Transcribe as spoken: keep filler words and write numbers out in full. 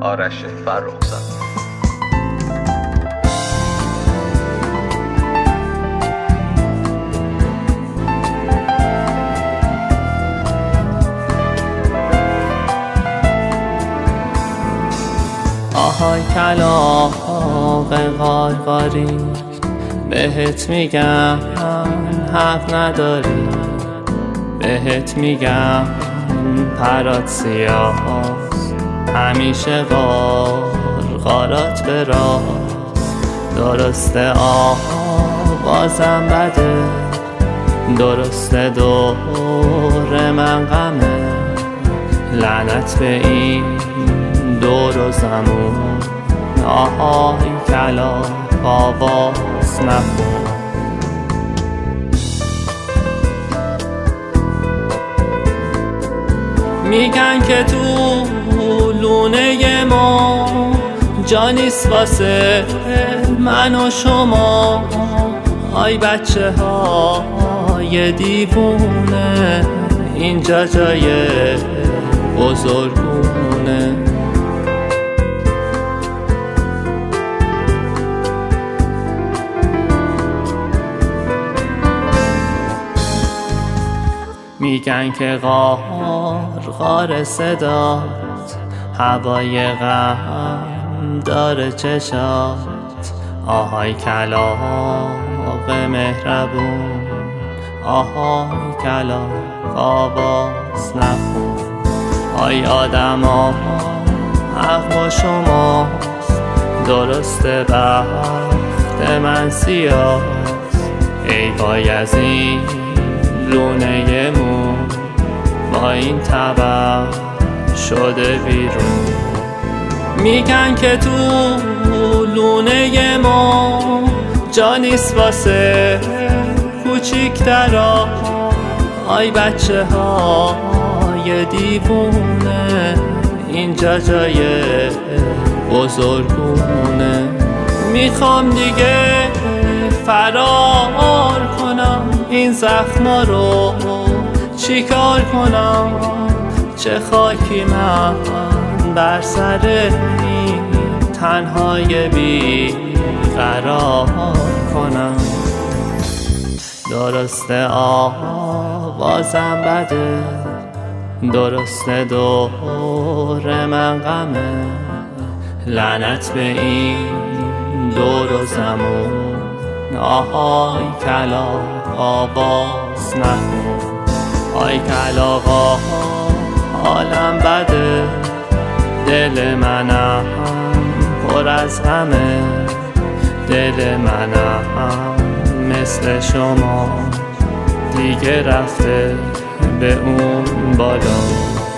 آرش فرخزاد. آهای کلاغ قارقاری، بهت میگم حق نداری، بهت میگم پرات سیاست، همیشه قارقارات به راست. درسته آوازم بده، درسته دور من غمه، لعنت به این دور و زمون. آهای کلاغ آواز نخون. میگن که تو لونه ما جا نیست واسه من و شما. آی بچه های دیوونه، اینجا جای بزرگونه. میگن که غار غار صدات، هوای غم داره چشات. آهای کلاغ مهربون، آهای کلاغ آواز نخون. آی آدم ها حق با شماست، درسته بخت من سیاست. ای وای از این لونه مون، با این طبع شده بیرون. میگن که تو لونه ما جا نیست واسه کوچیکترا. آی بچه های دیوونه، اینجا جای بزرگونه. میخوام دیگه فرار کنم، این زخما رو چیکار کنم؟ چه خاکی من بر سر این تنهای بی قرار کنم. درسته آوازم بده، درسته دور من غمه، لعنت به این دور و زمون. آهای کلاغ آواز نخون. آی کلاغا حالم بده، دل منم پر از غمه، دل منم مثل شما دیگه رفته به اون بالا.